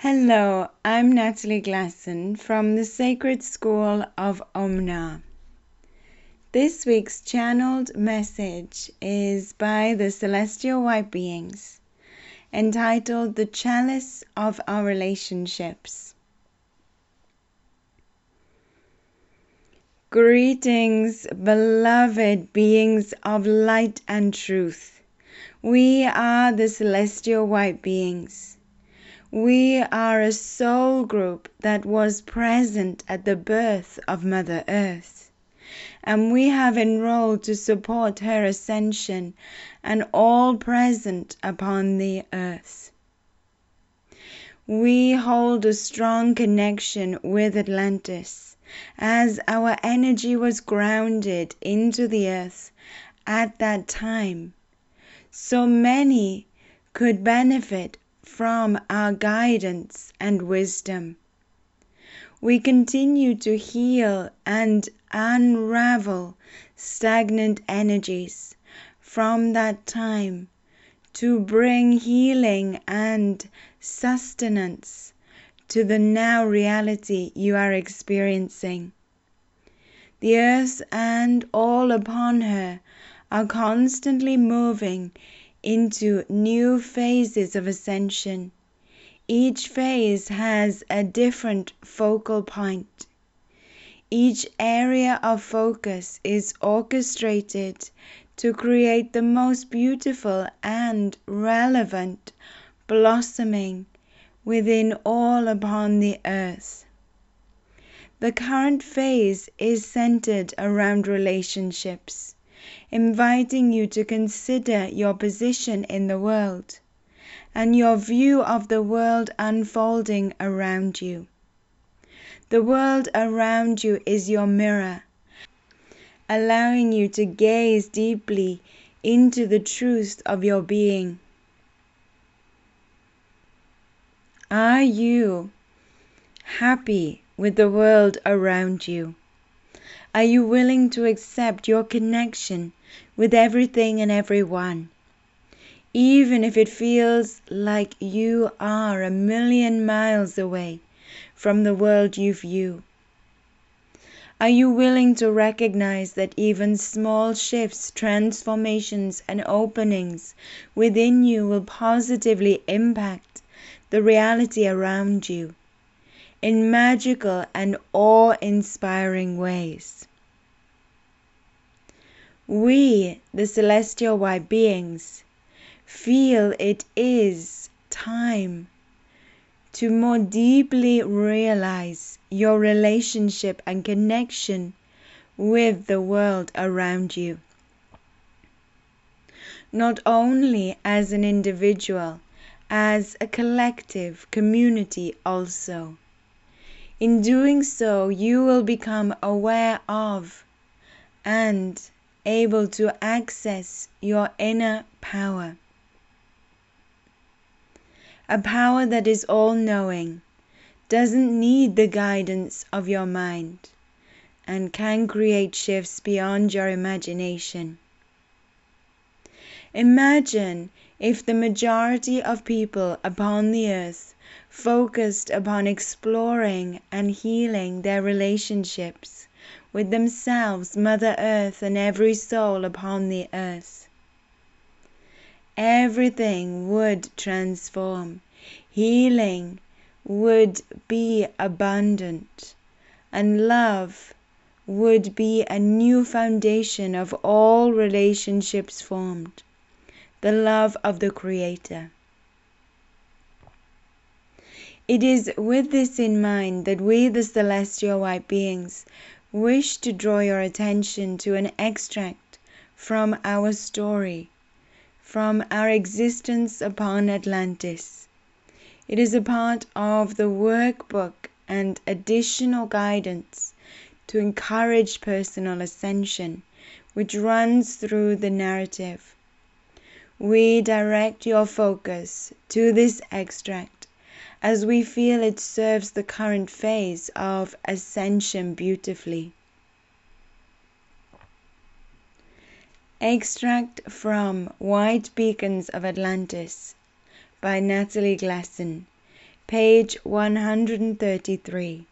Hello, I'm Natalie Glasson from the Sacred School of Omna. This week's channeled message is by the Celestial White Beings, entitled The Chalice of Our Relationships. Greetings, beloved beings of light and truth. We are the Celestial White Beings. We are a soul group that was present at the birth of Mother Earth, and we have enrolled to support her ascension and all present upon the earth. We hold a strong connection with Atlantis, as our energy was grounded into the earth at that time, so many could benefit from our guidance and wisdom. We continue to heal and unravel stagnant energies from that time to bring healing and sustenance to the now reality you are experiencing. The earth and all upon her are constantly moving into new phases of ascension. Each phase has a different focal point. Each area of focus is orchestrated to create the most beautiful and relevant blossoming within all upon the earth. The current phase is centered around relationships, inviting you to consider your position in the world and your view of the world unfolding around you. The world around you is your mirror, allowing you to gaze deeply into the truth of your being. Are you happy with the world around you? Are you willing to accept your connection with everything and everyone, even if it feels like you are a million miles away from the world you view? Are you willing to recognize that even small shifts, transformations, and openings within you will positively impact the reality around you in magical and awe-inspiring ways? We, the Celestial White Beings, feel it is time to more deeply realize your relationship and connection with the world around you. Not only as an individual, as a collective community also. In doing so, you will become aware of and able to access your inner power. A power that is all-knowing, doesn't need the guidance of your mind, and can create shifts beyond your imagination. Imagine if the majority of people upon the earth focused upon exploring and healing their relationships with themselves, Mother Earth, and every soul upon the earth. Everything would transform. Healing would be abundant, and love would be a new foundation of all relationships formed, the love of the Creator. It is with this in mind that we, the Celestial White Beings, wish to draw your attention to an extract from our story, from our existence upon Atlantis. It is a part of the workbook and additional guidance to encourage personal ascension, which runs through the narrative. We direct your focus to this extract as we feel it serves the current phase of ascension beautifully. Extract from White Beacons of Atlantis by Natalie Glasson, page 133.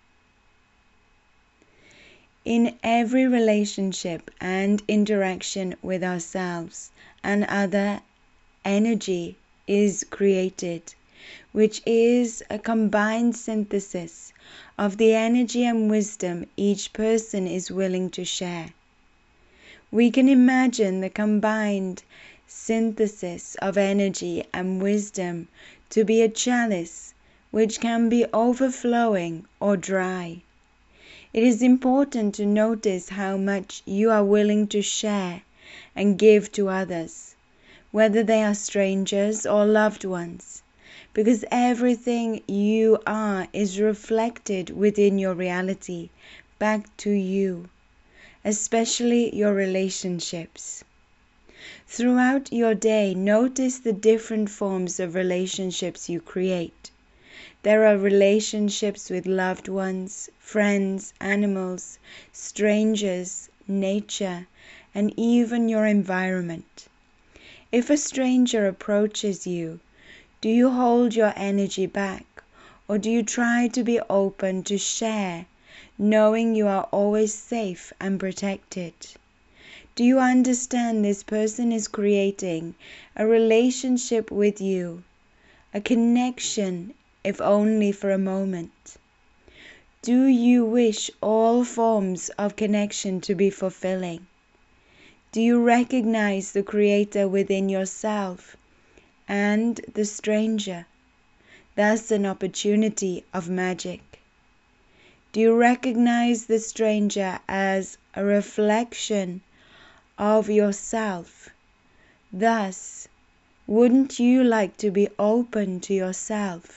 In every relationship and interaction with ourselves and other, energy is created, which is a combined synthesis of the energy and wisdom each person is willing to share. We can imagine the combined synthesis of energy and wisdom to be a chalice which can be overflowing or dry. It is important to notice how much you are willing to share and give to others, whether they are strangers or loved ones, because everything you are is reflected within your reality back to you, especially your relationships. Throughout your day, notice the different forms of relationships you create. There are relationships with loved ones, friends, animals, strangers, nature, and even your environment. If a stranger approaches you, do you hold your energy back, or do you try to be open to share, knowing you are always safe and protected? Do you understand this person is creating a relationship with you, a connection, if only for a moment? Do you wish all forms of connection to be fulfilling? Do you recognize the Creator within yourself and the stranger? That's an opportunity of magic. Do you recognize the stranger as a reflection of yourself? Thus, wouldn't you like to be open to yourself?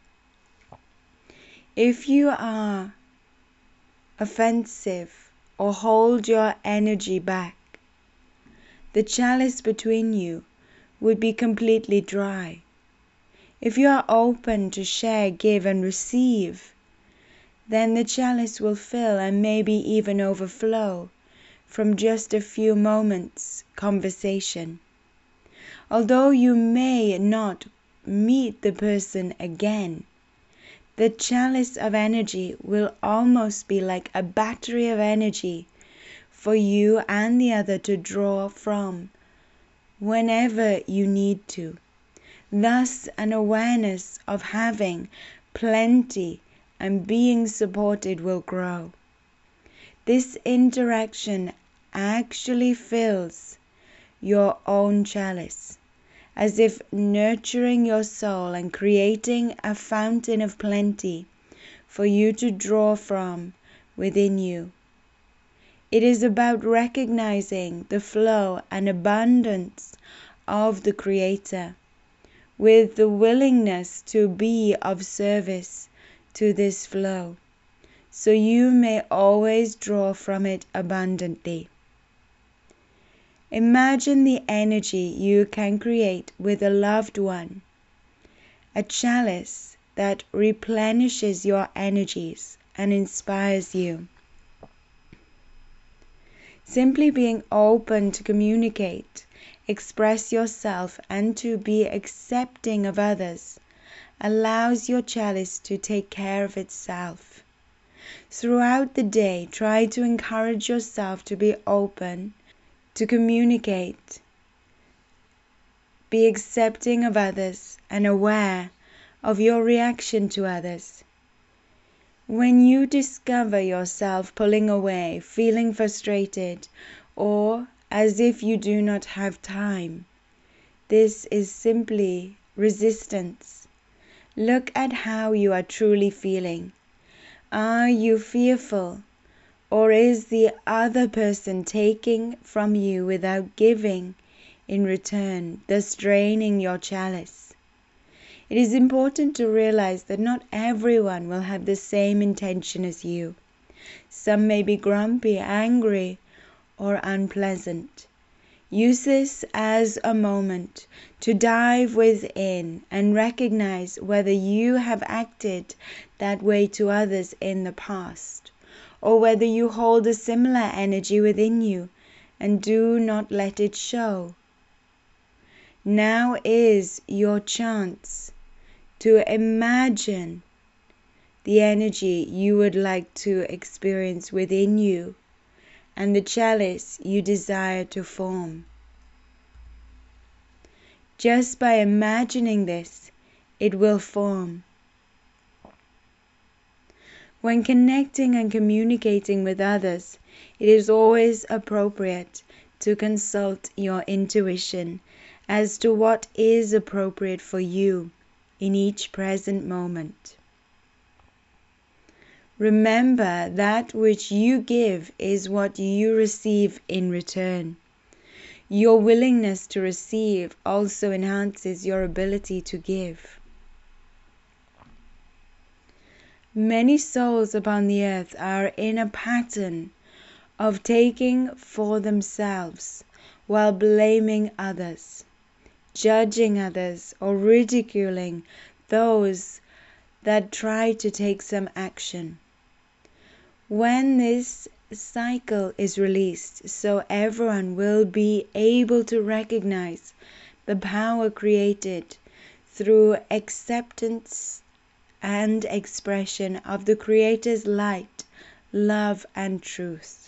If you are offensive or hold your energy back, the chalice between you would be completely dry. If you are open to share, give, and receive, then the chalice will fill and maybe even overflow from just a few moments' conversation. Although you may not meet the person again, the chalice of energy will almost be like a battery of energy for you and the other to draw from whenever you need to. Thus, an awareness of having plenty and being supported will grow. This interaction actually fills your own chalice, as if nurturing your soul and creating a fountain of plenty for you to draw from within you. It is about recognizing the flow and abundance of the Creator, with the willingness to be of service to this flow, so you may always draw from it abundantly. Imagine the energy you can create with a loved one, a chalice that replenishes your energies and inspires you. Simply being open to communicate, express yourself, and to be accepting of others allows your chalice to take care of itself. Throughout the day, try to encourage yourself to be open, to communicate, be accepting of others, and aware of your reaction to others. When you discover yourself pulling away, feeling frustrated, or as if you do not have time, this is simply resistance. Look at how you are truly feeling. Are you fearful, or is the other person taking from you without giving in return, thus draining your chalice? It is important to realize that not everyone will have the same intention as you. Some may be grumpy, angry, or unpleasant. Use this as a moment to dive within and recognize whether you have acted that way to others in the past, or whether you hold a similar energy within you and do not let it show. Now is your chance to imagine the energy you would like to experience within you and the chalice you desire to form. Just by imagining this, it will form. When connecting and communicating with others, it is always appropriate to consult your intuition as to what is appropriate for you in each present moment. Remember, that which you give is what you receive in return. Your willingness to receive also enhances your ability to give. Many souls upon the earth are in a pattern of taking for themselves while blaming others, judging others, or ridiculing those that try to take some action. When this cycle is released, so everyone will be able to recognize the power created through acceptance and expression of the Creator's light, love, and truth.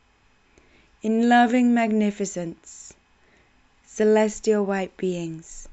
In loving magnificence, celestial white beings,